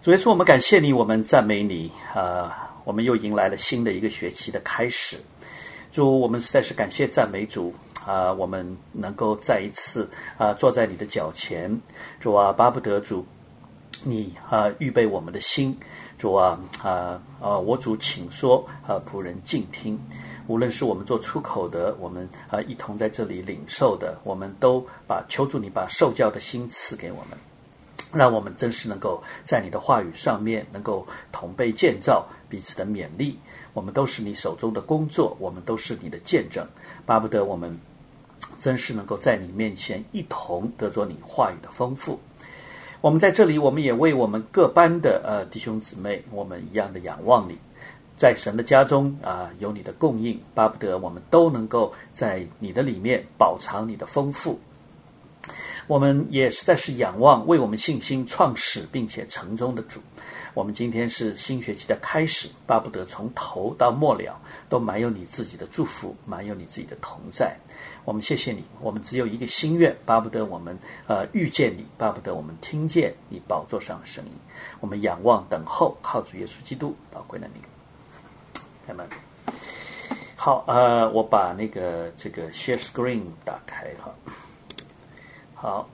主耶稣，我们感谢你，我们赞美你我们又迎来了新的一个学期的开始。主，我们实在是感谢赞美主我们能够再一次坐在你的脚前。主啊，巴不得主你预备我们的心。主啊我主请说仆人静听。无论是我们做出口的，我们一同在这里领受的，我们都求主你把受教的心赐给我们，让我们真是能够在你的话语上面能够同被建造，彼此的勉励。我们都是你手中的工作，我们都是你的见证，巴不得我们真是能够在你面前一同得着你话语的丰富。我们在这里，我们也为我们各班的弟兄姊妹，我们一样的仰望你，在神的家中有你的供应，巴不得我们都能够在你的里面饱尝你的丰富。我们也实在是仰望为我们信心创始并且成终的主。我们今天是新学期的开始，巴不得从头到末了都满有你自己的祝福，满有你自己的同在。我们谢谢你，我们只有一个心愿，巴不得我们遇见你，巴不得我们听见你宝座上的声音。我们仰望等候，靠主耶稣基督宝贵的名。阿们。好我把这个 share screen 打开好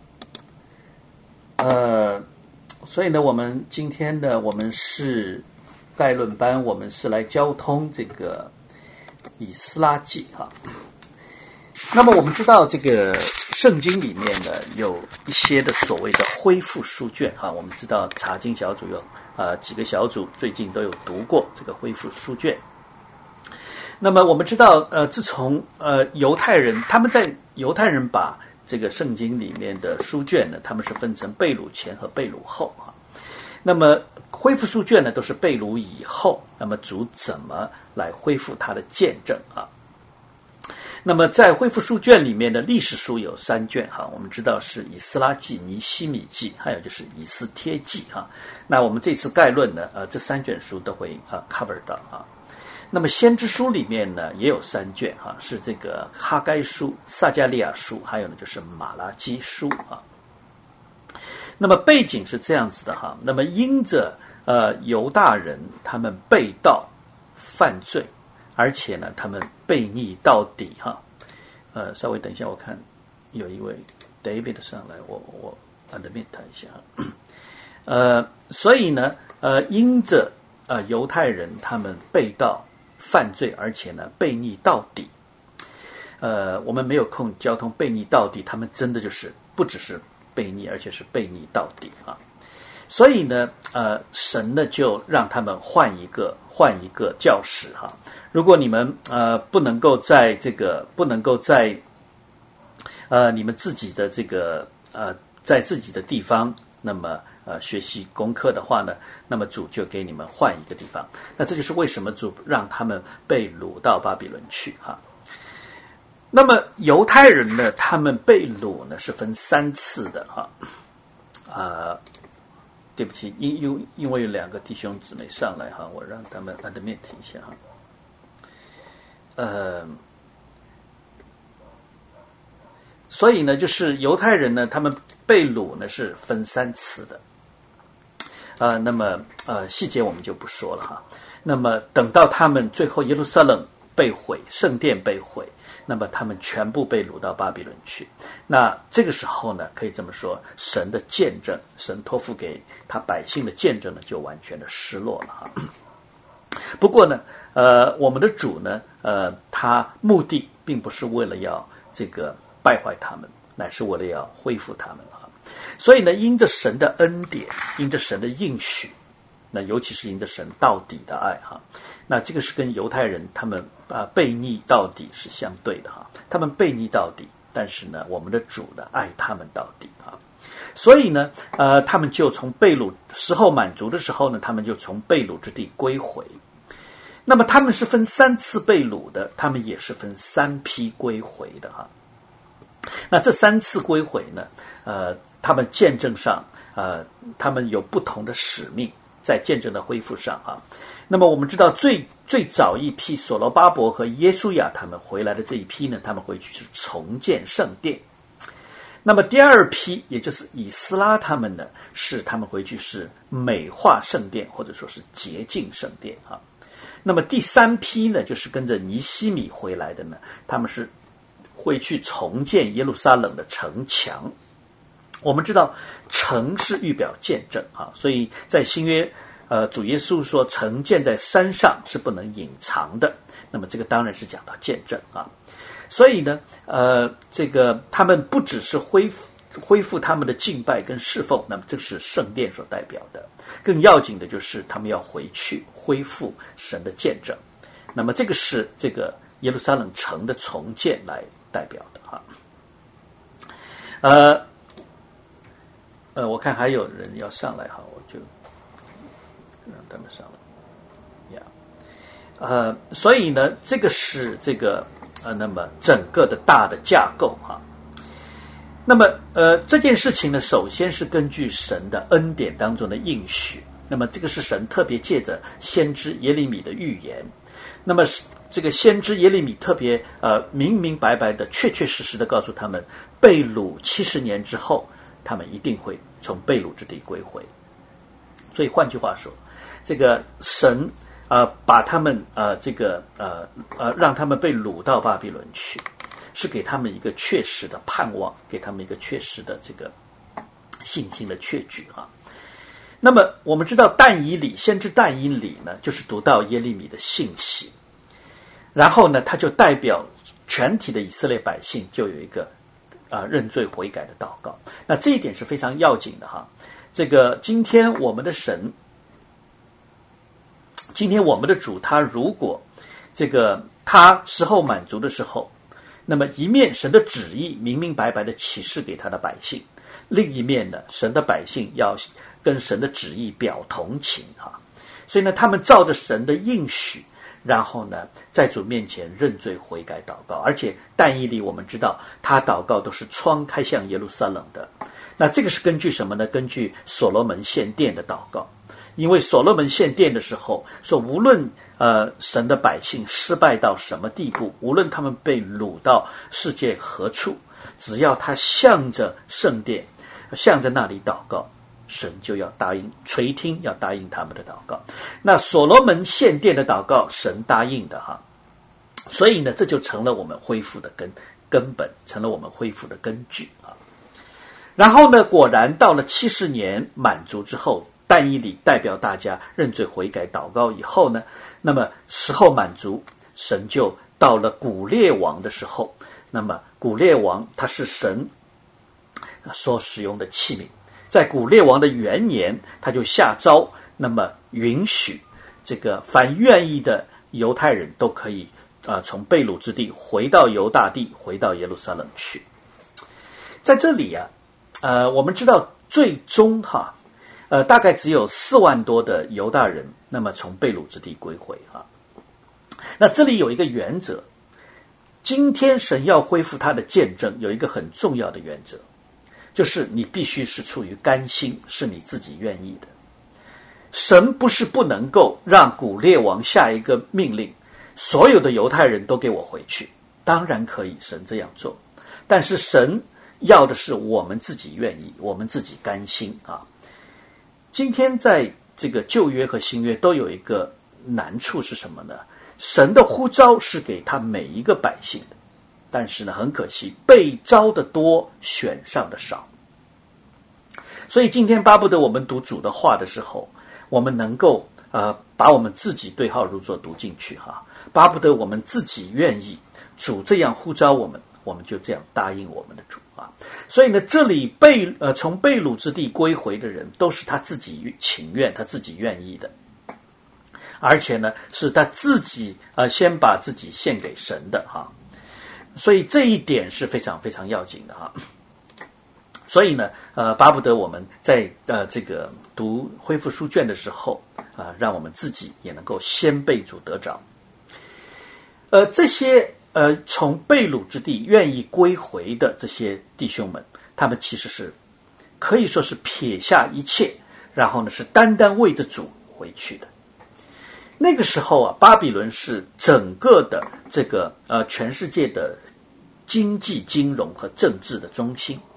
所以呢，我们今天呢，我们是概论班，我们是来交通这个以斯拉记那么我们知道这个圣经里面呢，有一些的所谓的恢复书卷我们知道查经小组有几个小组最近都有读过这个恢复书卷。那么我们知道自从犹太人把这个圣经里面的书卷呢，他们是分成被掳前和被掳后那么恢复书卷呢，都是被掳以后，那么主怎么来恢复他的见证那么在恢复书卷里面的历史书有3卷我们知道是以斯拉记、尼希米记，还有就是以斯帖记那我们这次概论呢这3卷书都会cover 到那么先知书里面呢也有3卷是这个哈该书、撒迦利亚书，还有呢就是马拉基书那么背景是这样子的那么因着犹大人他们背道犯罪，而且呢他们悖逆到底稍微等一下，我看有一位 David 上来，我admit他一下所以呢因着犹太人他们背道犯罪，而且呢悖逆到底我们没有空交通悖逆到底，他们真的就是不只是悖逆，而且是悖逆到底所以呢神呢就让他们换一个教室如果你们不能够在你们自己的这个在自己的地方那么学习功课的话呢，那么主就给你们换一个地方。那这就是为什么主让他们被掳到巴比伦去那么犹太人呢，他们被掳呢是分3次的对不起，因为有2个弟兄姊妹上来我让他们 admit 一下所以呢就是犹太人呢他们被掳呢是分3次的那么细节我们就不说了那么等到他们最后耶路撒冷被毁，圣殿被毁，那么他们全部被掳到巴比伦去。那这个时候呢，可以这么说，神的见证，神托付给他百姓的见证呢，就完全的失落了不过呢我们的主呢他目的并不是为了要这个败坏他们，乃是为了要恢复他们所以呢因着神的恩典，因着神的应许，那尤其是因着神到底的爱那这个是跟犹太人他们悖逆到底是相对的他们悖逆到底，但是呢我们的主呢爱他们到底所以呢他们就从被掳时候满足的时候呢，他们就从被掳之地归回。那么他们是分3次被掳的，他们也是分3批归回的那这3次归回呢他们见证上他们有不同的使命，在见证的恢复上那么我们知道最早一批所罗巴伯和耶稣亚他们回来的这一批呢，他们回去是重建圣殿。 那么第二批，也就是以斯拉他们呢，他们回去是美化圣殿，或者说是洁净圣殿啊。那么第三批呢，就是跟着尼希米回来的呢，他们是会去重建耶路撒冷的城墙。我们知道城是预表见证啊，所以在新约主耶稣说城建在山上是不能隐藏的，那么这个当然是讲到见证啊。所以呢这个他们不只是恢复他们的敬拜跟侍奉，那么这是圣殿所代表的，更要紧的就是他们要回去恢复神的见证，那么这个是这个耶路撒冷城的重建来代表的我看还有人要上来哈，我就让他们上来所以呢这个是这个那么整个的大的架构哈。那么这件事情呢，首先是根据神的恩典当中的应许，那么这个是神特别借着先知耶利米的预言，那么这个先知耶利米特别明明白白的确确实实的告诉他们，被掳70年之后他们一定会从被掳之地归回。所以换句话说，这个神把他们让他们被掳到巴比伦去，是给他们一个确实的盼望，给他们一个确实的这个信心的确据啊。那么我们知道但以理，先知但以理呢，就是读到耶利米的信息，然后呢他就代表全体的以色列百姓就有一个认罪悔改的祷告。那这一点是非常要紧的哈。这个今天我们的神，今天我们的主，他如果这个他时候满足的时候，那么一面神的旨意明明白白的启示给他的百姓，另一面呢神的百姓要跟神的旨意表同情哈。所以呢他们照着神的应许，然后呢在主面前认罪悔改祷告。而且但以理我们知道他祷告都是窗开向耶路撒冷的，那这个是根据什么呢？根据所罗门献殿的祷告。因为所罗门献殿的时候说，无论神的百姓失败到什么地步，无论他们被掳到世界何处，只要他向着圣殿，向着那里祷告，神就要答应垂听，要答应他们的祷告。那所罗门献殿的祷告神答应的哈，所以呢这就成了我们恢复的根本，成了我们恢复的根据啊。然后呢果然到了70年满足之后，但以理代表大家认罪悔改祷告以后呢，那么时候满足，神就到了古列王的时候。那么古列王他是神所使用的器皿，在古列王的元年，他就下诏，那么允许这个凡愿意的犹太人都可以从被掳之地回到犹大地，回到耶路撒冷去。在这里我们知道最终大概只有4万多的犹大人那么从被掳之地归回那这里有一个原则，今天神要恢复他的见证，有一个很重要的原则，就是你必须是出于甘心，是你自己愿意的。神不是不能够让古列王下一个命令，所有的犹太人都给我回去，当然可以，神这样做，但是神要的是我们自己愿意，我们自己甘心今天在这个旧约和新约都有一个难处是什么呢？神的呼召是给他每一个百姓的，但是呢很可惜，被召的多，选上的少。所以今天巴不得我们读主的话的时候，我们能够把我们自己对号入座读进去巴不得我们自己愿意，主这样呼召我们，我们就这样答应我们的主所以呢这里从被掳之地归回的人都是他自己情愿，他自己愿意的，而且呢是他自己先把自己献给神的所以这一点是非常非常要紧的所以呢巴不得我们在这个读恢复书卷的时候让我们自己也能够先被主得着。这些从被掳之地愿意归回的这些弟兄们，他们其实是可以说是撇下一切，然后呢是单单为着主回去的。那个时候巴比伦是整个的这个全世界的经济、金融和政治的中心。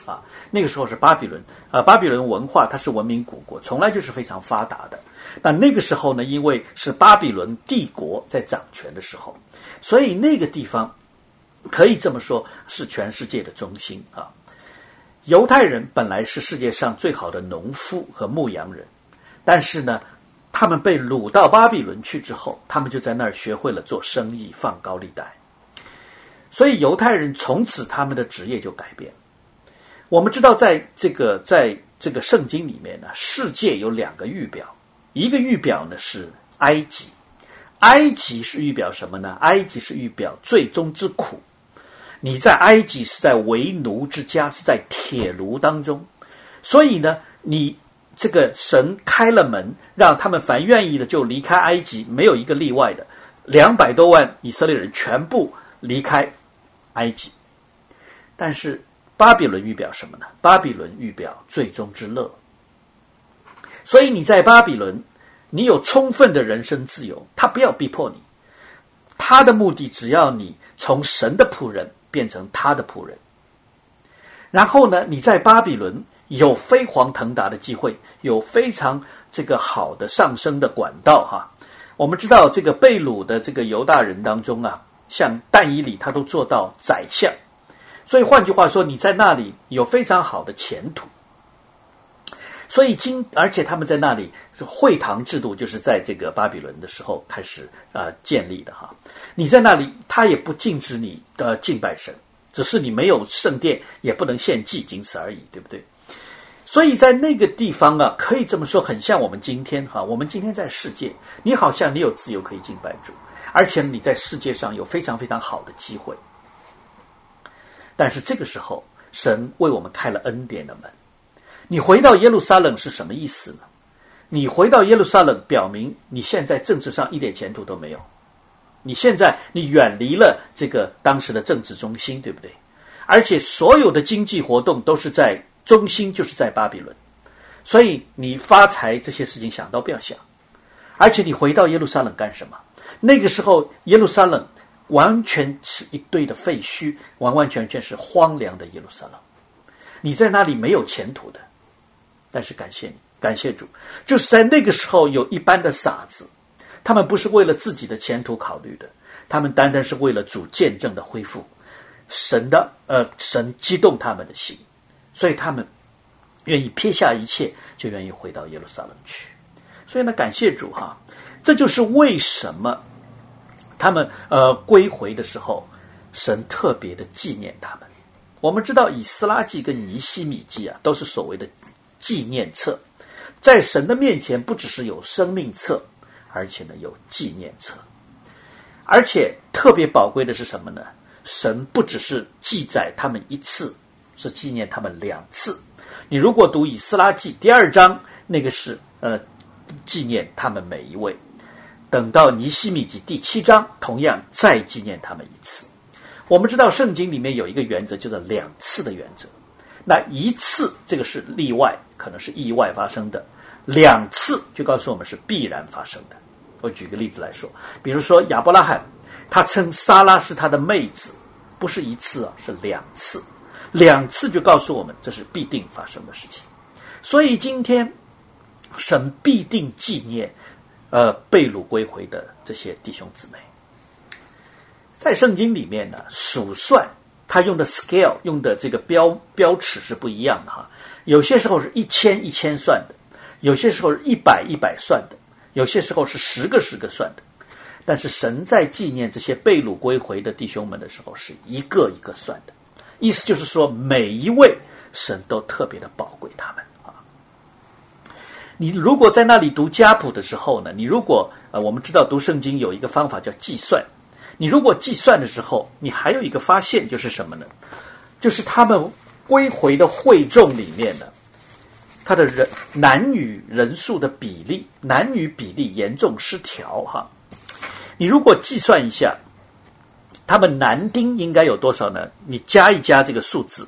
那个时候是巴比伦巴比伦文化它是文明古国，从来就是非常发达的。那个时候呢，因为是巴比伦帝国在掌权的时候，所以那个地方可以这么说是全世界的中心犹太人本来是世界上最好的农夫和牧羊人，但是呢，他们被掳到巴比伦去之后，他们就在那儿学会了做生意，放高利贷。所以犹太人从此他们的职业就改变。我们知道在这个圣经里面呢，世界有2个预表，一个预表呢是埃及，埃及是预表什么呢？埃及是预表最终之苦。你在埃及是在为奴之家，是在铁炉当中，所以呢，你这个神开了门，让他们凡愿意的就离开埃及，没有一个例外的，200多万以色列人全部离开埃及。但是巴比伦预表什么呢？巴比伦预表最终之乐。所以你在巴比伦，你有充分的人身自由，他不要逼迫你，他的目的只要你从神的仆人变成他的仆人。然后呢，你在巴比伦有飞黄腾达的机会，有非常这个好的上升的管道我们知道这个被掳的这个犹大人当中像但以理他都做到宰相，所以换句话说，你在那里有非常好的前途。所以而且他们在那里会堂制度就是在这个巴比伦的时候开始建立的你在那里，他也不禁止你敬拜神，只是你没有圣殿，也不能献祭，仅此而已，对不对？所以在那个地方可以这么说，很像我们今天我们今天在世界，你好像你有自由可以敬拜主，而且你在世界上有非常非常好的机会。但是这个时候，神为我们开了恩典的门。你回到耶路撒冷是什么意思呢？你回到耶路撒冷，表明你现在政治上一点前途都没有。你远离了这个当时的政治中心，对不对？而且所有的经济活动都是在中心，就是在巴比伦。所以你发财这些事情想都不要想。而且你回到耶路撒冷干什么？那个时候耶路撒冷完全是一堆的废墟，完完全全是荒凉的耶路撒冷。你在那里没有前途的。但是感谢主，就是在那个时候有一般的傻子，他们不是为了自己的前途考虑的，他们单单是为了主见证的恢复，神激动他们的心，所以他们愿意撇下一切，就愿意回到耶路撒冷去。所以呢，感谢主这就是为什么他们归回的时候，神特别的纪念他们。我们知道以斯拉记跟尼希米记都是所谓的纪念册，在神的面前不只是有生命册，而且呢有纪念册。而且特别宝贵的是什么呢？神不只是记载他们一次，是纪念他们2次。你如果读以斯拉记第2章，那个是纪念他们每一位。等到尼希米记第7章，同样再纪念他们1次。我们知道圣经里面有一个原则，叫做2次的原则。那1次这个是例外，可能是意外发生的，2次就告诉我们是必然发生的。我举个例子来说，比如说亚伯拉罕，他称撒拉是他的妹子，不是1次是2次，2次就告诉我们这是必定发生的事情。所以今天神必定纪念被掳归回的这些弟兄姊妹。在圣经里面呢，数算他用的 scale 用的这个标尺是不一样的有些时候是1000算的，有些时候是100算的，有些时候是10个算的。但是神在纪念这些被掳归回的弟兄们的时候，是一个一个算的，意思就是说每一位神都特别的宝贵他们你如果在那里读家谱的时候呢，你如果我们知道读圣经有一个方法叫计算，你如果计算的时候，你还有一个发现就是什么呢？就是他们归回的会众里面呢，他的男女人数的比例，男女比例严重失调你如果计算一下，他们男丁应该有多少呢？你加一加这个数字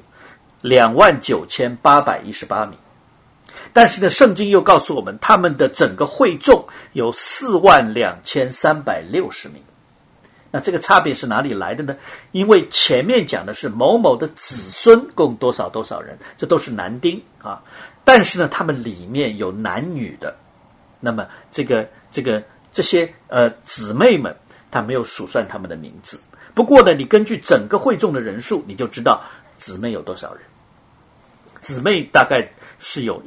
，29818名。但是呢，圣经又告诉我们，他们的整个会众有42360名。 那这个差别是哪里来的呢？因为前面讲的是某某的子孙共多少多少人，这都是男丁啊。但是呢，他们里面有男女的，那么这些姊妹们，他没有数算他们的名字。不过呢，你根据整个会众的人数，你就知道姊妹有多少人。姊妹大概是有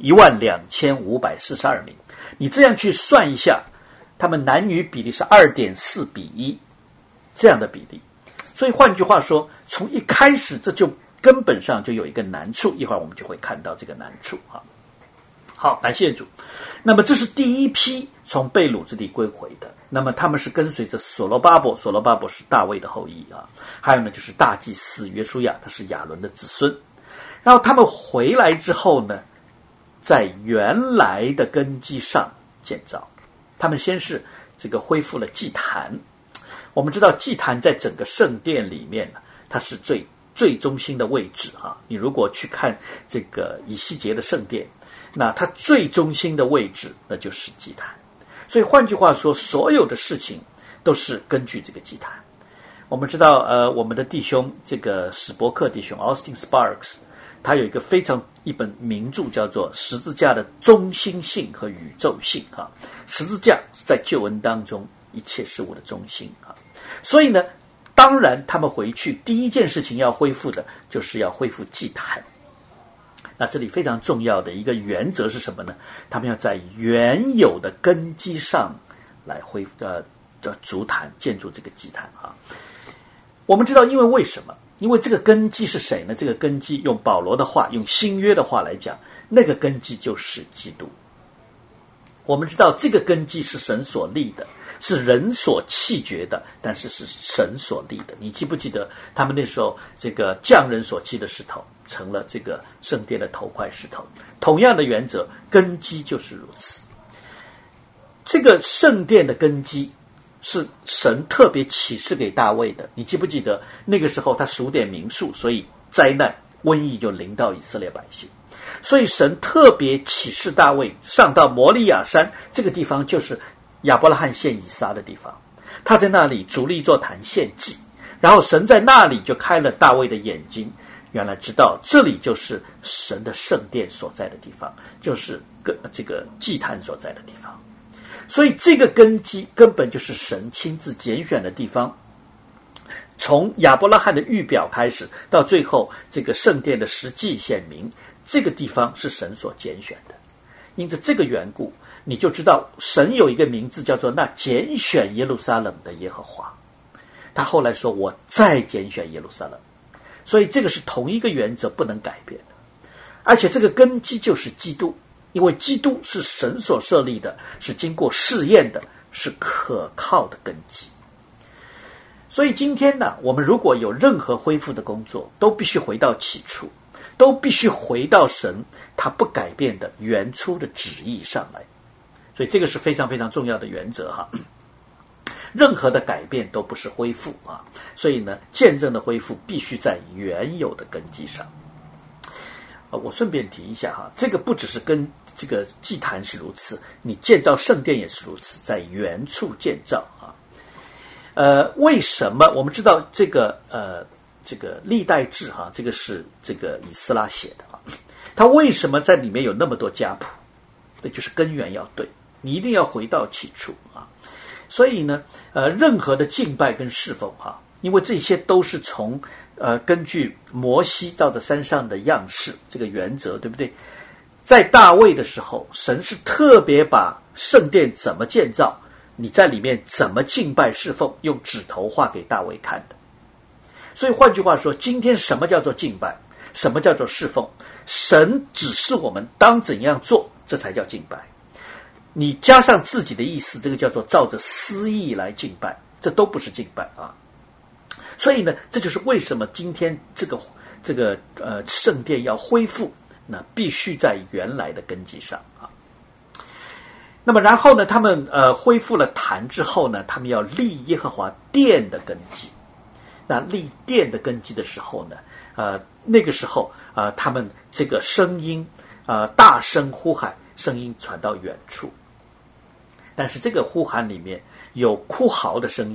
12542名。你这样去算一下，他们男女比例是2.4比1这样的比例。所以换句话说，从一开始这就根本上就有一个难处，一会儿我们就会看到这个难处啊。好，感谢主。那么这是第一批从被掳之地归回的，那么他们是跟随着所罗巴伯，所罗巴伯是大卫的后裔啊。还有呢，就是大祭司约书亚，他是亚伦的子孙。然后他们回来之后呢，在原来的根基上建造。他们先是这个恢复了祭坛。我们知道祭坛在整个圣殿里面呢，它是最中心的位置啊。你如果去看这个以西结的圣殿，那它最中心的位置那就是祭坛。所以换句话说，所有的事情都是根据这个祭坛。我们知道我们的弟兄这个史伯克弟兄 Austin Sparks， 他有一本名著叫做《十字架的中心性和宇宙性》啊。十字架是在救恩当中一切事物的中心啊。所以呢，当然他们回去第一件事情要恢复的就是要恢复祭坛。那这里非常重要的一个原则是什么呢？他们要在原有的根基上来筑坛，建筑这个祭坛啊。我们知道，因为什么？因为这个根基是谁呢？这个根基用保罗的话，用新约的话来讲，那个根基就是基督。我们知道这个根基是神所立的，是人所弃绝的，但是是神所立的。你记不记得他们那时候这个匠人所弃的石头成了这个圣殿的头块石头？同样的原则，根基就是如此。这个圣殿的根基是神特别启示给大卫的。你记不记得那个时候他数点民数，所以灾难瘟疫就临到以色列百姓。所以神特别启示大卫上到摩利亚山，这个地方就是亚伯拉罕献以撒的地方。他在那里筑了一座坛献祭，然后神在那里就开了大卫的眼睛，原来知道这里就是神的圣殿所在的地方，就是这个祭坛所在的地方。所以这个根基根本就是神亲自拣选的地方。从亚伯拉罕的预表开始，到最后这个圣殿的实际显明，这个地方是神所拣选的。因此这个缘故，你就知道神有一个名字叫做那拣选耶路撒冷的耶和华。他后来说我再拣选耶路撒冷。所以这个是同一个原则，不能改变的。而且这个根基就是基督，因为基督是神所设立的，是经过试验的，是可靠的根基。所以今天呢，我们如果有任何恢复的工作，都必须回到起初，都必须回到神他不改变的原初的旨意上来。所以这个是非常非常重要的原则哈。任何的改变都不是恢复啊，所以呢，见证的恢复必须在原有的根基上。我顺便提一下哈，这个不只是跟这个祭坛是如此，你建造圣殿也是如此，在原处建造啊。为什么？我们知道这个历代志哈，这个是这个以斯拉写的啊。他为什么在里面有那么多家谱？这就是根源要对，你一定要回到起初啊。所以呢，任何的敬拜跟侍奉哈，因为这些都是从根据摩西照着山上的样式这个原则，对不对？在大卫的时候，神是特别把圣殿怎么建造，你在里面怎么敬拜侍奉，用指头画给大卫看的。所以换句话说，今天什么叫做敬拜，什么叫做侍奉，神指示我们当怎样做，这才叫敬拜。你加上自己的意思，这个叫做照着私意来敬拜，这都不是敬拜啊。所以呢，这就是为什么今天这个圣殿要恢复，那必须在原来的根基上啊。那么然后呢，他们恢复了坛之后呢，他们要立耶和华殿的根基。那立殿的根基的时候呢，那个时候他们这个声音大声呼喊，声音传到远处。但是这个呼喊里面有哭嚎的声音，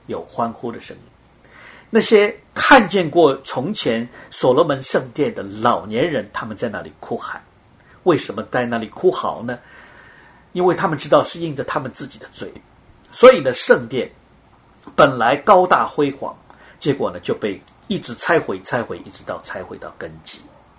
有欢呼的声音。那些看见过从前所罗门圣殿的老年人，他们在那里哭喊。为什么在那里哭嚎呢？因为他们知道是因着他们自己的罪，所以呢，圣殿本来高大辉煌，结果呢就被一直拆毁，一直到拆毁到根基。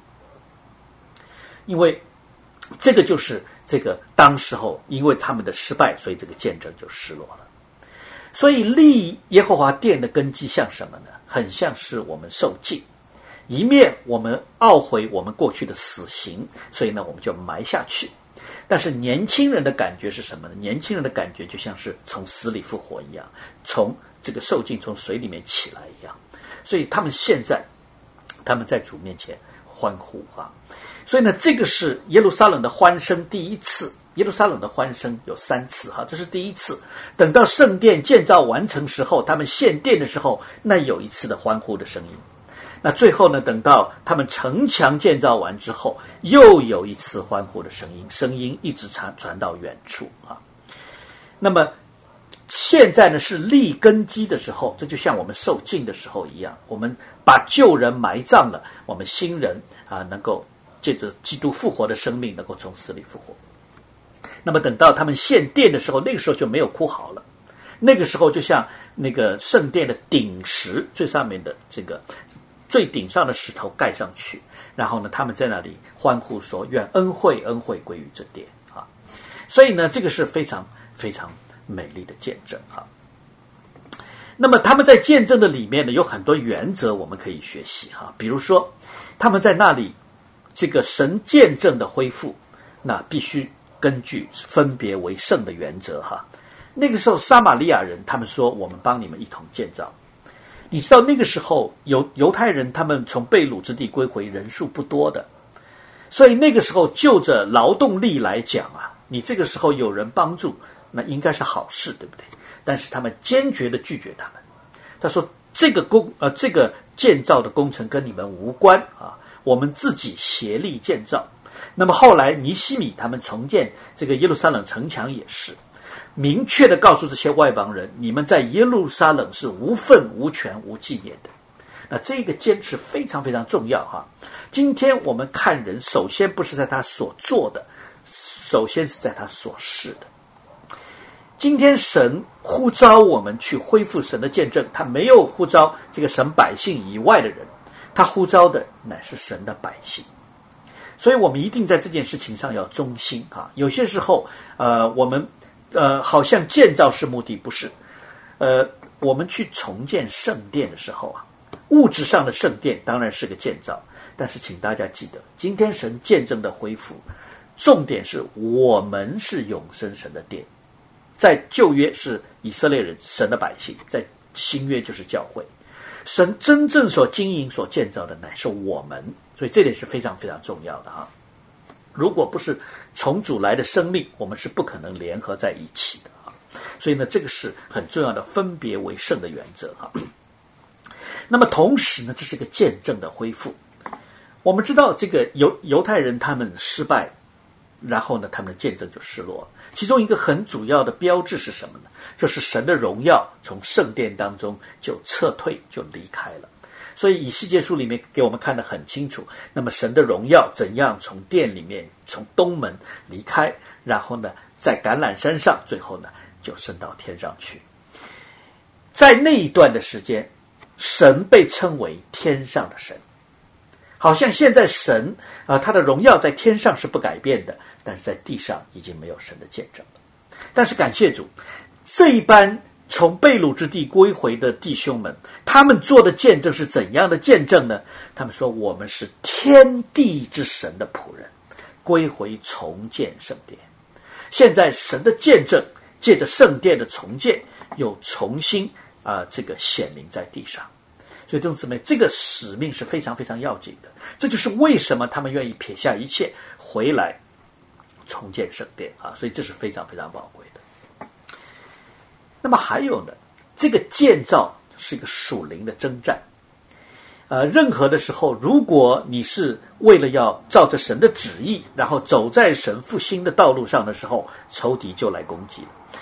因为这个就是这个当时候因为他们的失败，所以这个见证就失落了。所以立耶和华殿的根基像什么呢？很像是我们受浸，一面我们懊悔我们过去的死刑，所以呢我们就埋下去。但是年轻人的感觉是什么呢？年轻人的感觉就像是从死里复活一样，从这个受浸从水里面起来一样。所以他们现在他们在主面前欢呼啊！所以呢，这个是耶路撒冷的欢声第一次。耶路撒冷的欢声有3次哈，这是第一次。等到圣殿建造完成时候，他们献殿的时候，那有一次的欢呼的声音。那最后呢，等到他们城墙建造完之后，又有一次欢呼的声音，声音一直传到远处啊。那么现在呢是立根基的时候，这就像我们受浸的时候一样，我们把旧人埋葬了，我们新人能够借着基督复活的生命，能够从死里复活。那么等到他们献殿的时候，那个时候就没有哭嚎了，那个时候就像那个圣殿的顶石最上面的这个最顶上的石头盖上去，然后呢他们在那里欢呼说，愿恩惠归于这殿啊。所以呢这个是非常非常美丽的见证啊。那么他们在见证的里面呢有很多原则我们可以学习哈，比如说他们在那里这个神见证的恢复，那必须根据分别为圣的原则哈。那个时候撒玛利亚人他们说，我们帮你们一同建造。你知道那个时候犹太人他们从被掳之地归回人数不多的，所以那个时候就着劳动力来讲啊，你这个时候有人帮助，那应该是好事，对不对？但是他们坚决的拒绝他们。他说这个建造的工程跟你们无关啊，我们自己协力建造。那么后来尼希米他们重建这个耶路撒冷城墙也是明确的告诉这些外邦人，你们在耶路撒冷是无份无权无纪念的。那这个坚持非常非常重要哈。今天我们看人，首先不是在他所做的，首先是在他所是的。今天神呼召我们去恢复神的见证，他没有呼召这个神百姓以外的人，他呼召的乃是神的百姓。所以我们一定在这件事情上要忠心啊。有些时候我们好像建造是目的，不是。我们去重建圣殿的时候啊，物质上的圣殿当然是个建造，但是请大家记得，今天神见证的恢复，重点是我们是永生神的殿。在旧约是以色列人神的百姓，在新约就是教会。神真正所经营所建造的乃是我们，所以这点是非常非常重要的哈。如果不是从主来的生命，我们是不可能联合在一起的啊。所以呢，这个是很重要的分别为圣的原则哈。那么同时呢，这是个见证的恢复。我们知道这个犹太人他们失败，然后呢他们的见证就失落了。其中一个很主要的标志是什么呢？就是神的荣耀从圣殿当中就撤退，就离开了。所以以西结书里面给我们看得很清楚，那么神的荣耀怎样从殿里面从东门离开，然后呢在橄榄山上，最后呢就升到天上去。在那一段的时间，神被称为天上的神，好像现在神他的荣耀在天上是不改变的，但是在地上已经没有神的见证了。但是感谢主，这一班从被掳之地归回的弟兄们，他们做的见证是怎样的见证呢？他们说，我们是天地之神的仆人，归回重建圣殿。现在神的见证借着圣殿的重建又重新这个显明在地上。所以弟兄姊妹，这个使命是非常非常要紧的。这就是为什么他们愿意撇下一切回来重建圣殿啊！所以这是非常非常宝贵的。那么还有呢，这个建造是一个属灵的征战。任何的时候，如果你是为了要照着神的旨意，然后走在神复兴的道路上的时候，仇敌就来攻击了。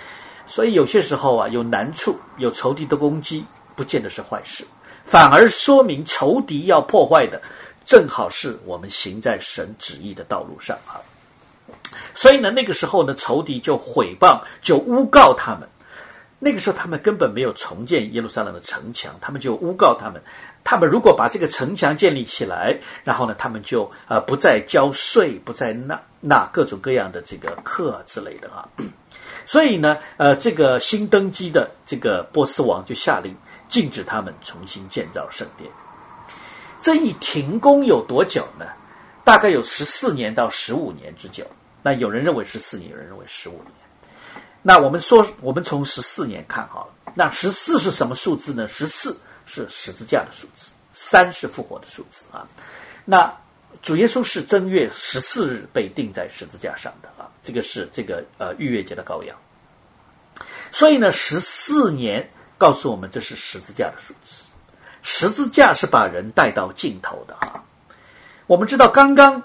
所以有些时候啊，有难处，有仇敌的攻击，不见得是坏事，反而说明仇敌要破坏的，正好是我们行在神旨意的道路上啊。所以呢，那个时候呢，仇敌就毁谤，就诬告他们。那个时候他们根本没有重建耶路撒冷的城墙，他们就诬告他们。他们如果把这个城墙建立起来，然后呢，他们就不再交税，不再纳各种各样的这个课之类的啊。所以呢，这个新登基的这个波斯王就下令禁止他们重新建造圣殿。这一停工有多久呢？大概有14年到15年之久。那有人认为14年，有人认为15年。那我们从14年看好了。那14是什么数字呢？14是十字架的数字，3是复活的数字啊。那主耶稣是正月14日被钉在十字架上的啊，这个是这个逾越节的羔羊。所以呢，14年告诉我们这是十字架的数字。十字架是把人带到尽头的啊。我们知道刚刚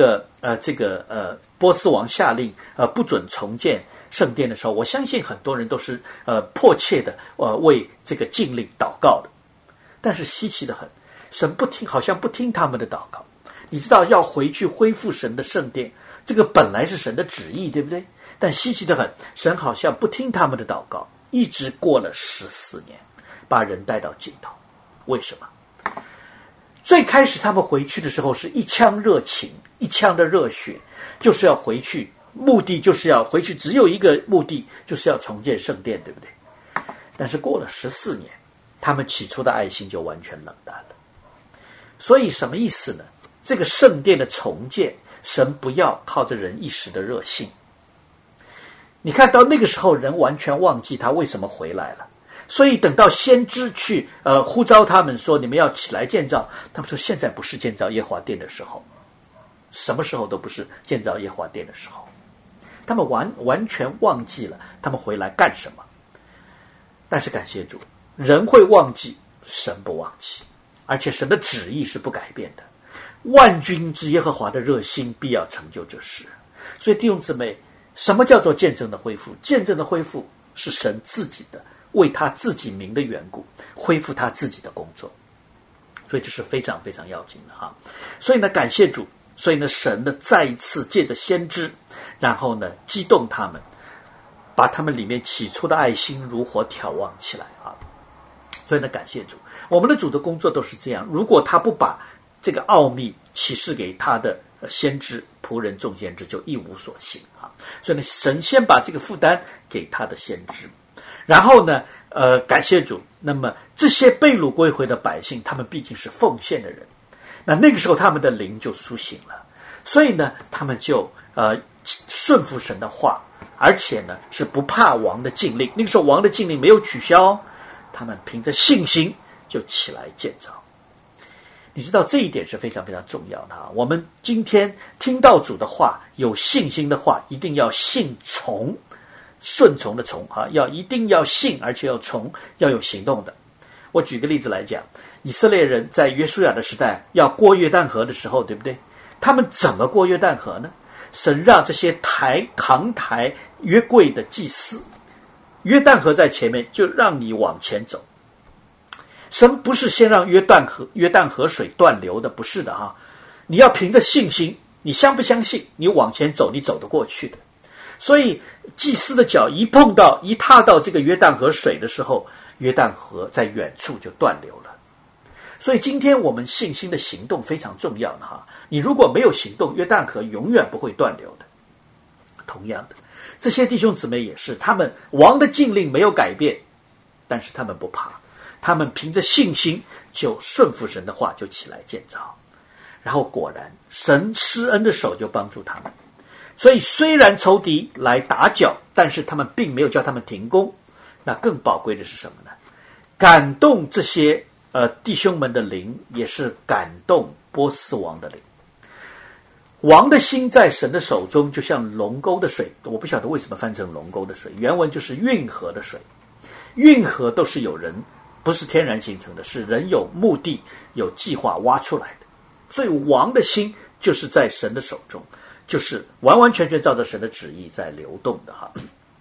波斯王下令不准重建圣殿的时候，我相信很多人都是迫切的为这个禁令祷告的。但是稀奇的很，神不听，好像不听他们的祷告。你知道要回去恢复神的圣殿，这个本来是神的旨意，对不对？但稀奇的很，神好像不听他们的祷告，一直过了14年，把人带到尽头。为什么？最开始他们回去的时候是一腔热情，一腔的热血，就是要回去，目的就是要回去，只有一个目的，就是要重建圣殿，对不对？但是过了14年，他们起初的爱心就完全冷淡了。所以什么意思呢？这个圣殿的重建，神不要靠着人一时的热心。你看到那个时候，人完全忘记他为什么回来了。所以等到先知去呼召他们说你们要起来建造，他们说现在不是建造耶和华殿的时候，什么时候都不是建造耶和华殿的时候。他们完全忘记了他们回来干什么。但是感谢主，人会忘记，神不忘记，而且神的旨意是不改变的。万军之耶和华的热心必要成就这事。所以弟兄姊妹，什么叫做见证的恢复？见证的恢复是神自己的，为他自己名的缘故，恢复他自己的工作。所以这是非常非常要紧的哈。所以呢，感谢主。所以呢，神呢再一次借着先知，然后呢激动他们，把他们里面起初的爱心如火挑旺起来啊。所以呢，感谢主，我们的主的工作都是这样。如果他不把这个奥秘启示给他的先知仆人众先知，就一无所行啊。所以呢，神先把这个负担给他的先知，然后呢感谢主，那么这些被掳归回的百姓，他们毕竟是奉献的人，那个时候他们的灵就苏醒了，所以呢他们就顺服神的话，而且呢是不怕王的禁令。那个时候王的禁令没有取消，他们凭着信心就起来建造。你知道这一点是非常非常重要的啊！我们今天听到主的话，有信心的话，一定要信从，顺从的从啊，一定要信，而且要从，要有行动的。我举个例子来讲，以色列人在约书亚的时代要过约旦河的时候，对不对？他们怎么过约旦河呢？神让这些扛抬约柜的祭司，约旦河在前面，就让你往前走。神不是先让约旦河水断流的，不是的哈。你要凭着信心，你相不相信？你往前走，你走得过去的。所以祭司的脚一踏到这个约旦河水的时候，约旦河在远处就断流了。所以今天我们信心的行动非常重要的哈。你如果没有行动，约旦河永远不会断流的。同样的，这些弟兄姊妹也是，他们王的禁令没有改变，但是他们不怕，他们凭着信心就顺服神的话，就起来建造。然后果然神施恩的手就帮助他们。所以虽然仇敌来打搅，但是他们并没有叫他们停工。那更宝贵的是什么呢？感动这些弟兄们的灵，也是感动波斯王的灵。王的心在神的手中，就像龙沟的水，我不晓得为什么翻成龙沟的水，原文就是运河的水。运河都是有人，不是天然形成的，是人有目的有计划挖出来的。所以王的心就是在神的手中，就是完完全全照着神的旨意在流动的哈。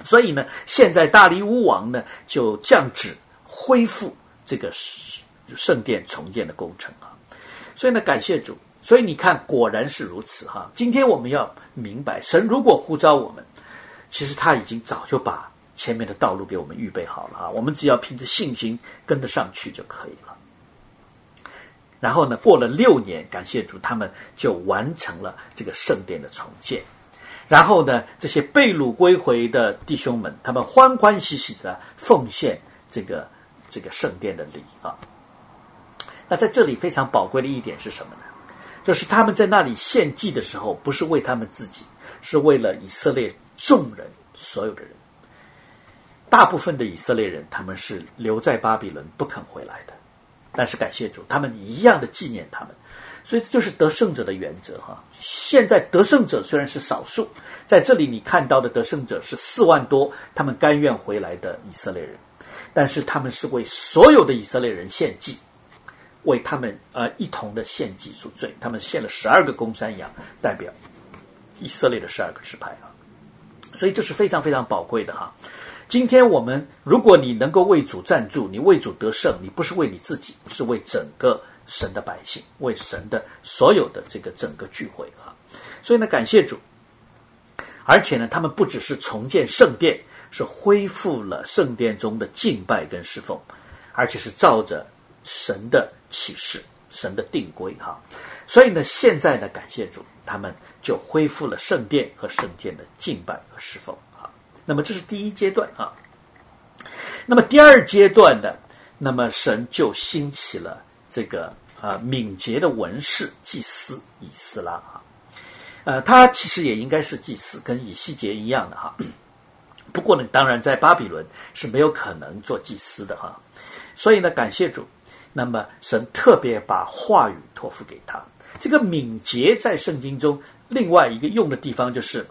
所以呢，现在大利乌王呢就降旨恢复这个圣殿重建的工程啊。所以呢，感谢主。所以你看，果然是如此哈。今天我们要明白，神如果呼召我们，其实他已经早就把前面的道路给我们预备好了啊，我们只要凭着信心跟得上去就可以了。然后呢，过了6年，感谢主，他们就完成了这个圣殿的重建。然后呢，这些被掳归回的弟兄们，他们欢欢喜喜的奉献这个圣殿的礼啊。那在这里非常宝贵的一点是什么呢？就是他们在那里献祭的时候，不是为他们自己，是为了以色列众人，所有的人。大部分的以色列人，他们是留在巴比伦不肯回来的，但是感谢主，他们一样的纪念他们。所以这就是得胜者的原则哈。现在得胜者虽然是少数，在这里你看到的得胜者是4万多，他们甘愿回来的以色列人，但是他们是为所有的以色列人献祭，为他们一同的献祭赎罪。他们献了12个公山羊，代表以色列的12个支派啊。所以这是非常非常宝贵的哈。今天我们，如果你能够为主站住，你为主得胜，你不是为你自己，是为整个神的百姓，为神的所有的这个整个聚会啊。所以呢，感谢主。而且呢，他们不只是重建圣殿，是恢复了圣殿中的敬拜跟侍奉，而且是照着神的启示、神的定规哈。所以呢，现在呢，感谢主，他们就恢复了圣殿和圣殿的敬拜和侍奉啊。那么这是第一阶段啊。那么第二阶段呢，那么神就兴起了这个敏捷的文士祭司以斯拉啊。他其实也应该是祭司，跟以西结一样的哈。不过呢，当然在巴比伦是没有可能做祭司的哈。所以呢，感谢主，那么神特别把话语托付给他。这个敏捷在圣经中另外一个用的地方就是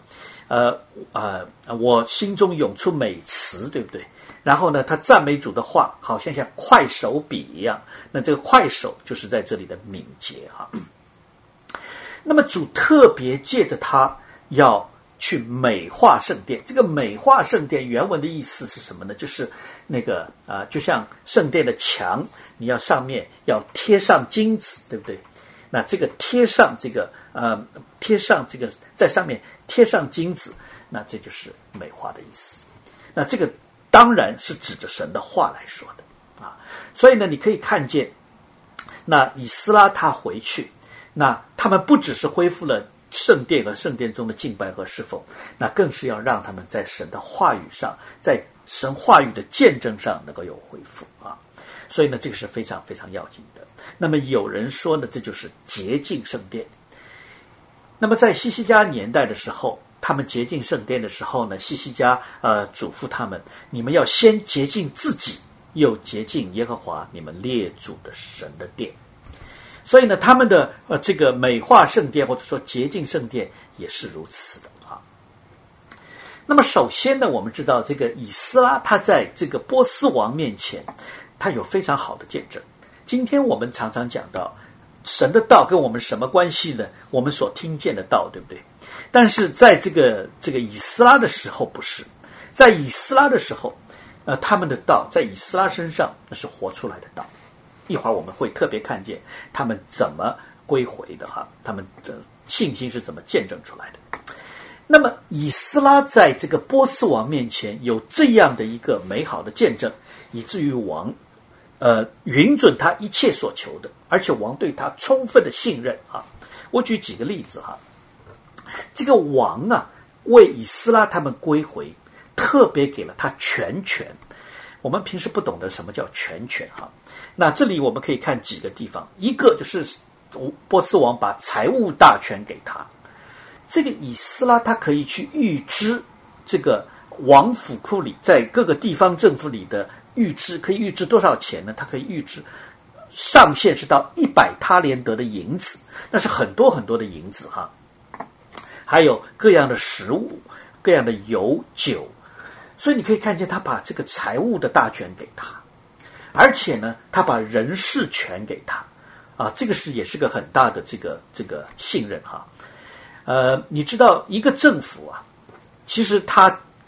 我心中涌出美词，对不对？然后呢，他赞美主的话好像快手笔一样，那这个快手就是在这里的敏捷哈。那么主特别借着他要去美化圣殿。这个美化圣殿原文的意思是什么呢？就是那个就像圣殿的墙，你要上面要贴上金子，对不对？那这个贴上这个在上面贴上金子，那这就是美化的意思。那这个当然是指着神的话来说的啊。所以呢，你可以看见，那以斯拉他回去，那他们不只是恢复了圣殿和圣殿中的敬拜和侍奉，那更是要让他们在神的话语上，在神话语的见证上能够有恢复啊。所以呢，这个是非常非常要紧的。那么有人说呢，这就是洁净圣殿。那么在希西家年代的时候，他们洁净圣殿的时候呢，希西家嘱咐他们，你们要先洁净自己，又洁净耶和华你们列祖的神的殿。所以呢，他们的这个美化圣殿或者说洁净圣殿也是如此的啊。那么首先呢，我们知道这个以斯拉他在这个波斯王面前，他有非常好的见证。今天我们常常讲到神的道跟我们什么关系呢？我们所听见的道，对不对？但是在这个以斯拉的时候不是，在以斯拉的时候，他们的道在以斯拉身上那是活出来的道。一会儿我们会特别看见他们怎么归回的哈，他们的信心是怎么见证出来的。那么以斯拉在这个波斯王面前有这样的一个美好的见证，以至于王允准他一切所求的，而且王对他充分的信任啊。我举几个例子哈。这个王啊，为以斯拉他们归回，特别给了他全权。我们平时不懂得什么叫全权哈。那这里我们可以看几个地方，一个就是波斯王把财务大权给他，这个以斯拉他可以去预支这个王府库里在各个地方政府里的预支，可以预支多少钱呢？他可以预支上限是到100他连得的银子，那是很多很多的银子哈。还有各样的食物，各样的油酒，所以你可以看见他把这个财务的大权给他，而且呢，他把人事权给他啊，这个也是个很大的这个信任哈。你知道一个政府啊，其实他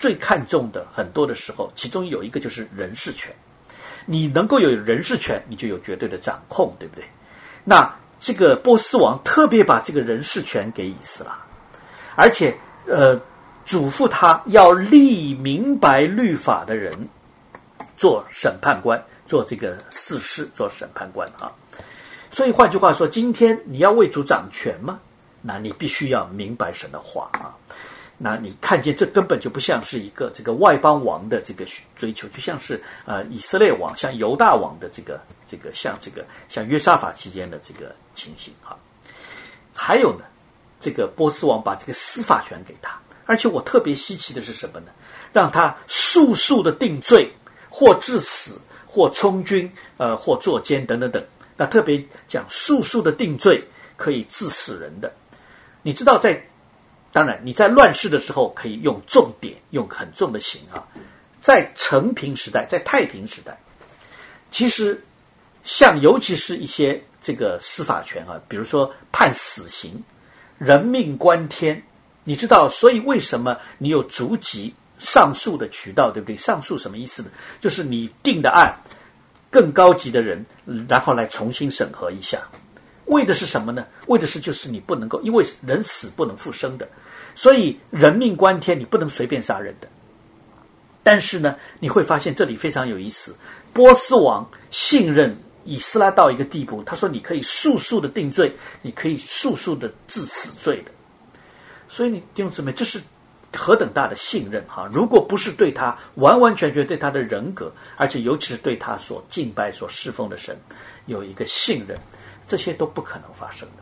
最看重的很多的时候，其中有一个就是人事权。你能够有人事权，你就有绝对的掌控，对不对？那这个波斯王特别把这个人事权给以斯拉，而且嘱咐他要立明白律法的人做审判官，做这个士师，做审判官啊。所以换句话说，今天你要为主掌权吗？那你必须要明白神的话啊。那你看见这根本就不像是一个这个外邦王的这个追求，就像是以色列王，像犹大王的像约沙法期间的这个情形啊。还有呢，这个波斯王把这个司法权给他，而且我特别稀奇的是什么呢？让他速速的定罪，或致死，或充军，或坐监等等等。那特别讲速速的定罪，可以致死人的。你知道当然，你在乱世的时候可以用重典，用很重的刑啊。在承平时代，在太平时代，其实尤其是一些这个司法权啊，比如说判死刑、人命关天，你知道，所以为什么你有逐级上诉的渠道，对不对？上诉什么意思呢？就是你定的案，更高级的人，然后来重新审核一下。为的是什么呢？为的是就是你不能够，因为人死不能复生的，所以人命关天，你不能随便杀人的。但是呢，你会发现这里非常有意思，波斯王信任以斯拉到一个地步，他说你可以速速的定罪，你可以速速的治死罪的。所以你弟兄姊妹，这是何等大的信任哈！如果不是对他完完全全对他的人格，而且尤其是对他所敬拜所侍奉的神有一个信任，这些都不可能发生的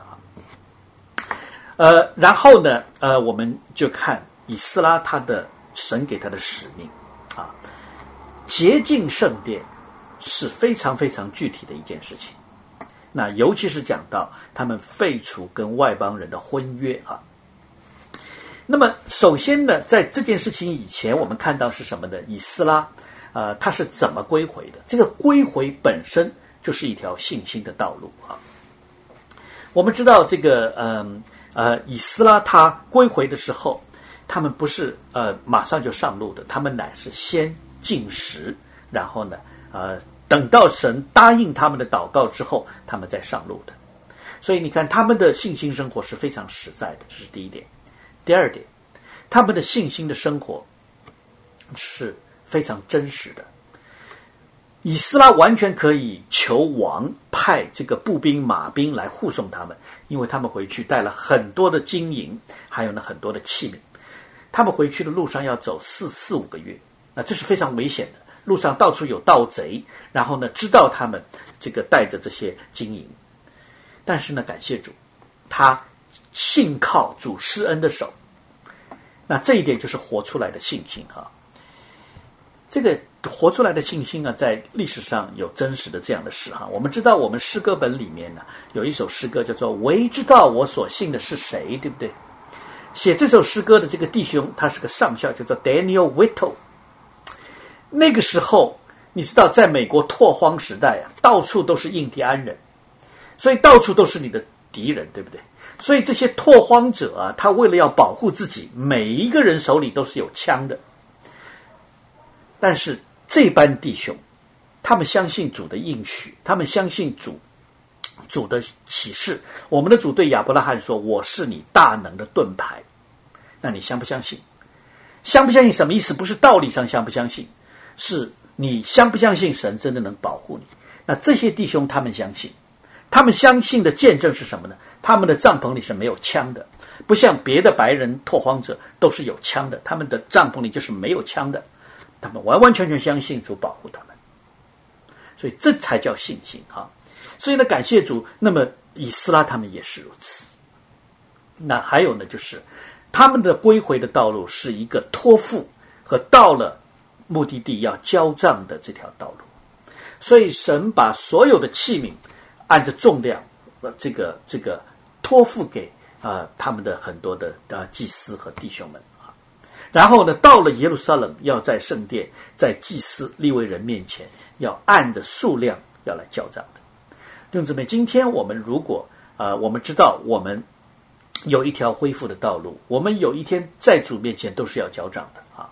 啊。然后呢，我们就看以斯拉他的神给他的使命啊，洁净圣殿是非常非常具体的一件事情。那尤其是讲到他们废除跟外邦人的婚约啊。那么首先呢，在这件事情以前，我们看到是什么呢？以斯拉他是怎么归回的？这个归回本身就是一条信心的道路啊。我们知道这个以斯拉他归回的时候，他们不是马上就上路的，他们乃是先禁食，然后呢等到神答应他们的祷告之后，他们再上路的。所以你看他们的信心生活是非常实在的，这是第一点。第二点，他们的信心的生活是非常真实的。以斯拉完全可以求王派这个步兵马兵来护送他们，因为他们回去带了很多的金银，还有呢很多的器皿。他们回去的路上要走4-5个月，那这是非常危险的。路上到处有盗贼，然后呢知道他们这个带着这些金银，但是呢感谢主，他信靠主施恩的手。那这一点就是活出来的信心啊。这个活出来的信心啊，在历史上有真实的这样的事哈。我们知道我们诗歌本里面呢有一首诗歌叫做唯知道我所信的是谁，对不对？写这首诗歌的这个弟兄他是个上校，叫做 Daniel Whittle。 那个时候你知道在美国拓荒时代啊，到处都是印第安人，所以到处都是你的敌人，对不对？所以这些拓荒者啊，他为了要保护自己，每一个人手里都是有枪的。但是这班弟兄，他们相信主的应许，他们相信主的启示。我们的主对亚伯拉罕说，我是你大能的盾牌。那你相不相信？相不相信什么意思？不是道理上相不相信，是你相不相信神真的能保护你。那这些弟兄他们相信，他们相信的见证是什么呢？他们的帐篷里是没有枪的，不像别的白人拓荒者都是有枪的，他们的帐篷里就是没有枪的。他们完完全全相信主保护他们，所以这才叫信心啊！所以呢，感谢主。那么以斯拉他们也是如此。那还有呢，就是他们的归回的道路是一个托付和到了目的地要交账的这条道路。所以神把所有的器皿按着重量，这个托付给他们的很多的祭司和弟兄们。然后呢，到了耶路撒冷，要在圣殿，在祭司利未人面前，要按着数量要来交账的。弟兄姊妹，今天我们如果我们知道我们有一条恢复的道路，我们有一天在主面前都是要交账的啊。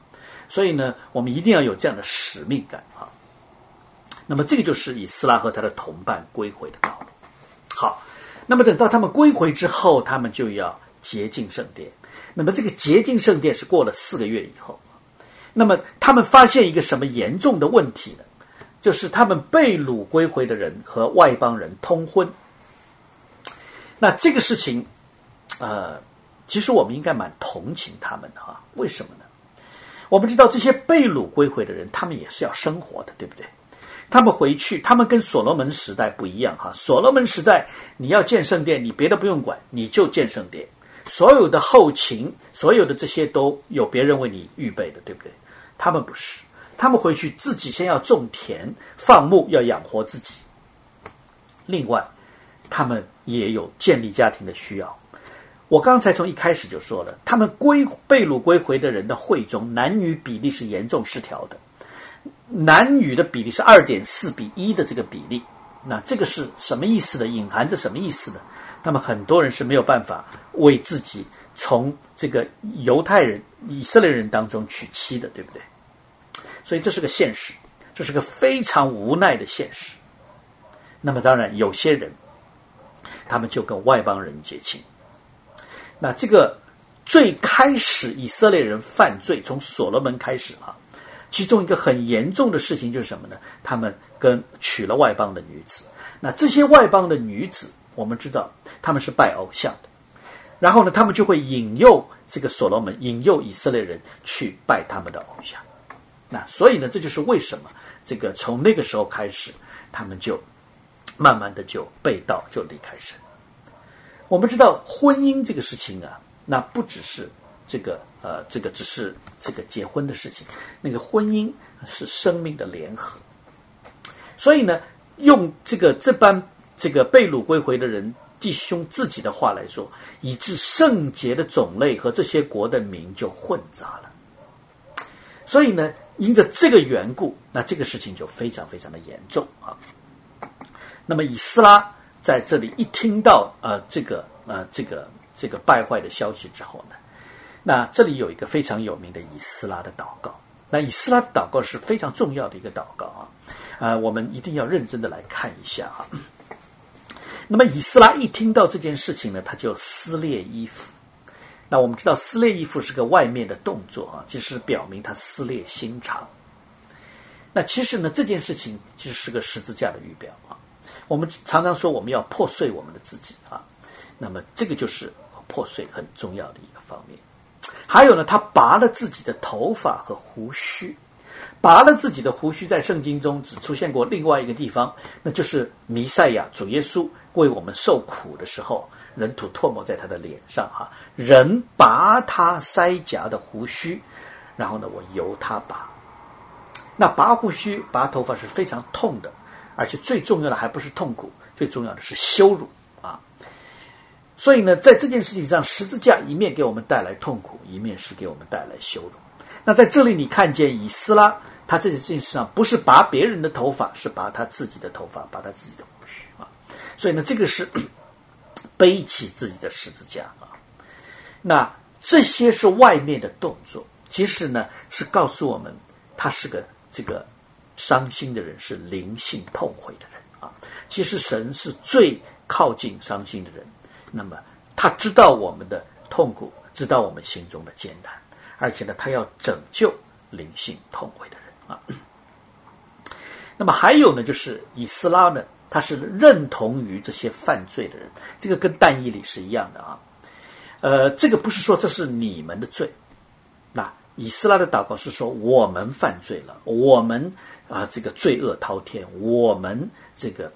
所以呢，我们一定要有这样的使命感啊。那么这个就是以斯拉和他的同伴归回的道路。好，那么等到他们归回之后，他们就要洁净圣殿。那么这个洁净圣殿是过了4个月以后。那么他们发现一个什么严重的问题呢？就是他们被掳归回的人和外邦人通婚。那这个事情其实我们应该蛮同情他们的啊。为什么呢？我们知道这些被掳归回的人，他们也是要生活的，对不对？他们回去，他们跟所罗门时代不一样哈。所罗门时代，你要建圣殿，你别的不用管，你就建圣殿，所有的后勤，所有的这些都有别人为你预备的，对不对？他们不是，他们回去自己先要种田、放牧，要养活自己。另外，他们也有建立家庭的需要。我刚才从一开始就说了，他们被掳归回的人的会中，男女比例是严重失调的。男女的比例是2.4:1的这个比例，那这个是什么意思呢？隐含着什么意思呢？那么很多人是没有办法为自己从这个犹太人、以色列人当中娶妻的，对不对？所以这是个现实，这是个非常无奈的现实。那么当然有些人他们就跟外邦人结亲。那这个最开始以色列人犯罪从所罗门开始啊，其中一个很严重的事情就是什么呢？他们娶了外邦的女子。那这些外邦的女子，我们知道他们是拜偶像的，然后呢，他们就会引诱这个所罗门，引诱以色列人去拜他们的偶像。那所以呢，这就是为什么这个从那个时候开始，他们就慢慢的就背道，就离开神。我们知道婚姻这个事情啊，那不只是这个只是这个结婚的事情，那个婚姻是生命的联合。所以呢，用这般这个被掳归回的人弟兄自己的话来说，以致圣洁的种类和这些国的民就混杂了。所以呢，因着这个缘故，那这个事情就非常非常的严重啊。那么以斯拉在这里一听到这个败坏的消息之后呢，那这里有一个非常有名的以斯拉的祷告。那以斯拉的祷告是非常重要的一个祷告啊，我们一定要认真的来看一下啊。那么以斯拉一听到这件事情呢，他就撕裂衣服。那我们知道撕裂衣服是个外面的动作啊，其实表明他撕裂心肠。那其实呢，这件事情其实是个十字架的预表啊。我们常常说我们要破碎我们的自己啊，那么这个就是破碎很重要的一个方面。还有呢，他拔了自己的头发和胡须。拔了自己的胡须在圣经中只出现过另外一个地方，那就是弥赛亚主耶稣为我们受苦的时候，人吐唾沫在他的脸上人拔他腮颊的胡须，然后呢，我由他拔。那拔胡须拔头发是非常痛的，而且最重要的还不是痛苦，最重要的是羞辱啊。所以呢，在这件事情上，十字架一面给我们带来痛苦，一面是给我们带来羞辱。那在这里你看见以斯拉，他这件事上不是拔别人的头发，是拔他自己的头发，拔他自己的胡须啊。所以呢，这个是背起自己的十字架啊。那这些是外面的动作，其实呢是告诉我们，他是个这个伤心的人，是灵性痛悔的人啊。其实神是最靠近伤心的人，那么他知道我们的痛苦，知道我们心中的艰难，而且呢，他要拯救灵性痛悔的人啊。那么还有呢，就是以斯拉呢，他是认同于这些犯罪的人，这个跟但以理是一样的啊。这个不是说这是你们的罪，那以斯拉的祷告是说我们犯罪了，我们这个罪恶滔天，我们这个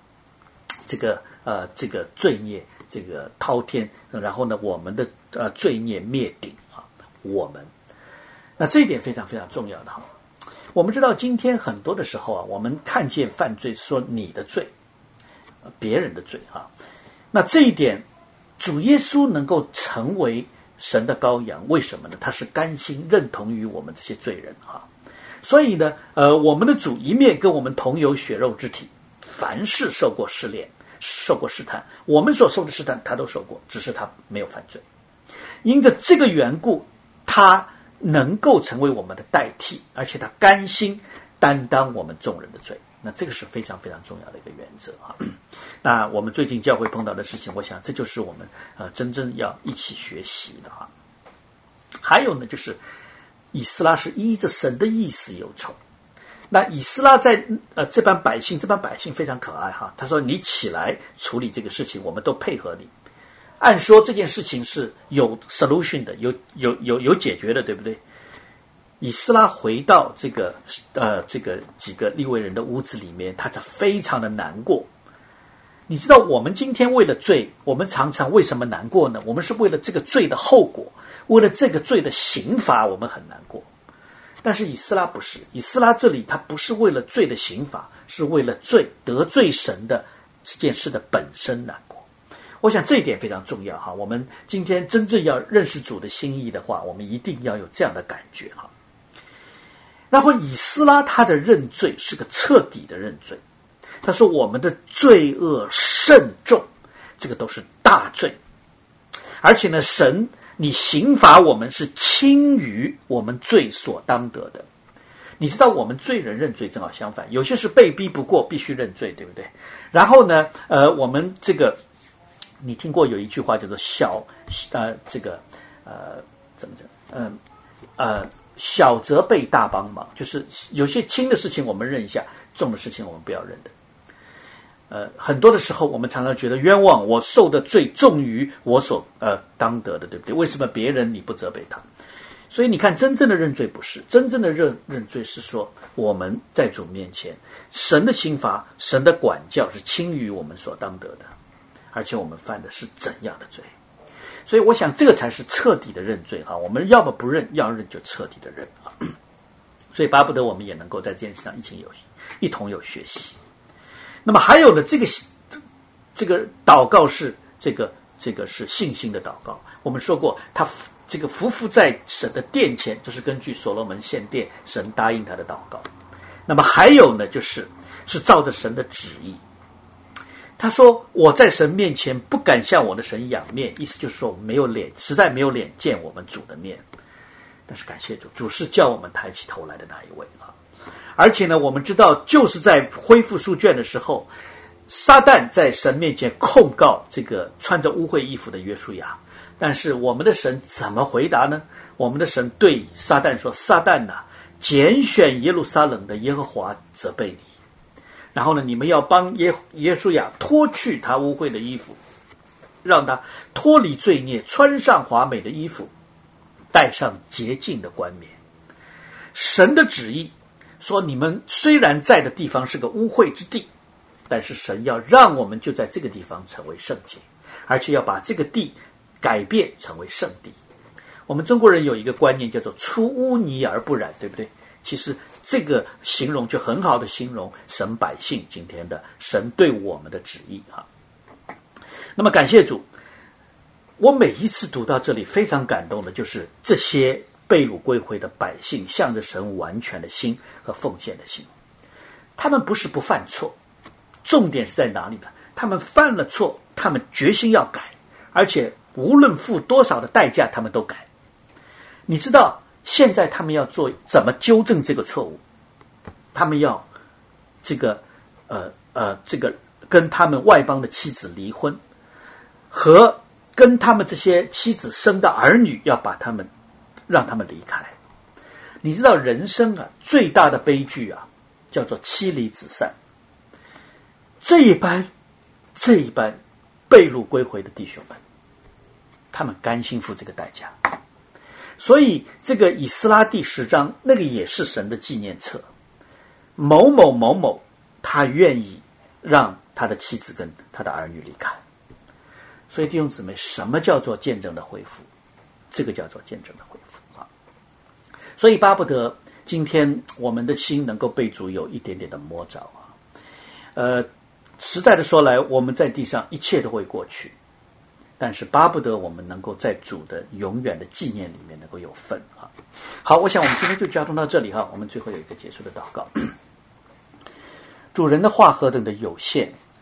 罪孽这个滔天，然后呢，我们的罪孽灭顶啊，我们。那这一点非常非常重要的哈。我们知道今天很多的时候我们看见犯罪说你的罪，别人的罪啊。那这一点，主耶稣能够成为神的羔羊，为什么呢？他是甘心认同于我们这些罪人啊。所以呢，我们的主一面跟我们同有血肉之体，凡事受过试炼，受过试探，我们所受的试探他都受过，只是他没有犯罪。因着这个缘故，他能够成为我们的代替，而且他甘心担当我们众人的罪。那这个是非常非常重要的一个原则啊。那我们最近教会碰到的事情，我想这就是我们真正要一起学习的啊。还有呢，就是以斯拉是依着神的意思忧愁。那以斯拉在这帮百姓非常可爱哈，他说你起来处理这个事情，我们都配合你。按说这件事情是有 solution 的，有解决的，对不对？以斯拉回到这个几个利未人的屋子里面，他非常的难过。你知道我们今天为了罪，我们常常为什么难过呢？我们是为了这个罪的后果，为了这个罪的刑罚，我们很难过。但是以斯拉不是，以斯拉这里他不是为了罪的刑罚，是为了罪得罪神的这件事的本身难过。我想这一点非常重要哈。我们今天真正要认识主的心意的话，我们一定要有这样的感觉哈。然后以斯拉他的认罪是个彻底的认罪，他说我们的罪恶甚重，这个都是大罪，而且呢，神你刑罚我们是轻于我们罪所当得的。你知道我们罪人认罪正好相反，有些是被逼不过必须认罪，对不对？然后呢我们这个你听过有一句话叫做怎么讲小则被大帮忙，就是有些轻的事情我们认一下，重的事情我们不要认的。很多的时候我们常常觉得冤枉，我受的罪重于我所当得的，对不对？为什么别人你不责备他？所以你看，真正的认罪不是，真正的认罪是说我们在主面前，神的刑罚，神的管教是轻于我们所当得的，而且我们犯的是怎样的罪？所以我想这个才是彻底的认罪哈。我们要么不认，要认就彻底的认啊。所以巴不得我们也能够在这件事上一同有学习。那么还有呢，这个祷告是这个是信心的祷告。我们说过，他这个匍匐在神的殿前，就是根据所罗门献殿，神答应他的祷告。那么还有呢，是照着神的旨意。他说我在神面前不敢向我的神仰面，意思就是说我没有脸，实在没有脸见我们主的面。但是感谢主，主是叫我们抬起头来的那一位啊。而且呢，我们知道就是在恢复书卷的时候，撒旦在神面前控告这个穿着污秽衣服的约书亚，但是我们的神怎么回答呢？我们的神对撒旦说，撒旦啊，拣选耶路撒冷的耶和华责备你。然后呢，你们要帮耶稣亚脱去他污秽的衣服，让他脱离罪孽，穿上华美的衣服，戴上洁净的冠冕。神的旨意说，你们虽然在的地方是个污秽之地，但是神要让我们就在这个地方成为圣洁，而且要把这个地改变成为圣地。我们中国人有一个观念叫做出污泥而不染，对不对？其实这个形容就很好的形容神百姓今天的神对我们的旨意哈。那么感谢主，我每一次读到这里非常感动的就是这些被掳归回的百姓向着神完全的心和奉献的心。他们不是不犯错，重点是在哪里呢？他们犯了错，他们决心要改，而且无论付多少的代价他们都改。你知道现在他们要做怎么纠正这个错误？他们要这个跟他们外邦的妻子离婚，和跟他们这些妻子生的儿女要让他们离开。你知道人生啊最大的悲剧啊叫做妻离子散。这一班被掳归回的弟兄们，他们甘心付这个代价。所以这个以斯拉第10章那个也是神的纪念册，某某某某他愿意让他的妻子跟他的儿女离开。所以弟兄姊妹，什么叫做见证的恢复？这个叫做见证的恢复啊！所以巴不得今天我们的心能够被主有一点点的摸着啊。实在的说来，我们在地上一切都会过去，但是巴不得我们能够在主的永远的纪念里面能够有份啊。好，我想我们今天就交通到这里哈。我们最后有一个结束的祷告。主人的话何等的有限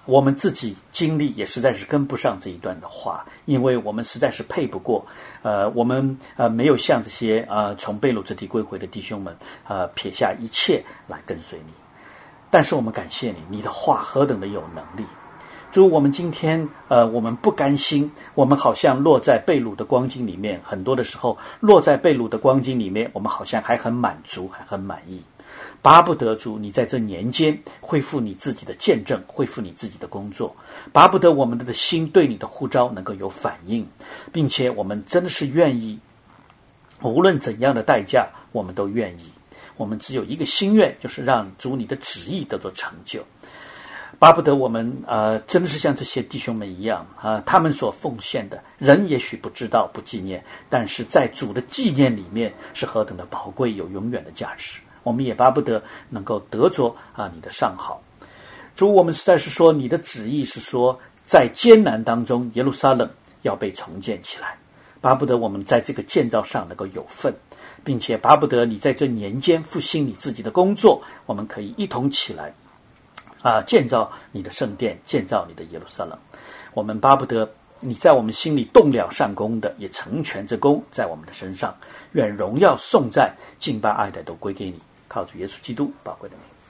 我们自己经历也实在是跟不上这一段的话，因为我们实在是配不过，我们没有像这些从被掳之地归回的弟兄们撇下一切来跟随你。但是我们感谢你，你的话何等的有能力。主，我们今天我们不甘心，我们好像落在被掳的光景里面，很多的时候落在被掳的光景里面，我们好像还很满足，还很满意。巴不得主你在这年间恢复你自己的见证，恢复你自己的工作，巴不得我们的心对你的呼召能够有反应，并且我们真的是愿意，无论怎样的代价我们都愿意。我们只有一个心愿，就是让主你的旨意得到成就。巴不得我们真的是像这些弟兄们一样他们所奉献的，人也许不知道不纪念，但是在主的纪念里面是何等的宝贵，有永远的价值。我们也巴不得能够得着你的上好。主，我们实在是说，你的旨意是说，在艰难当中耶路撒冷要被重建起来，巴不得我们在这个建造上能够有份，并且巴不得你在这年间复兴你自己的工作，我们可以一同起来建造你的圣殿，建造你的耶路撒冷。我们巴不得你在我们心里动了善功的，也成全这功在我们的身上。愿荣耀颂赞敬拜爱的都归给你，靠主耶稣基督宝贵的名。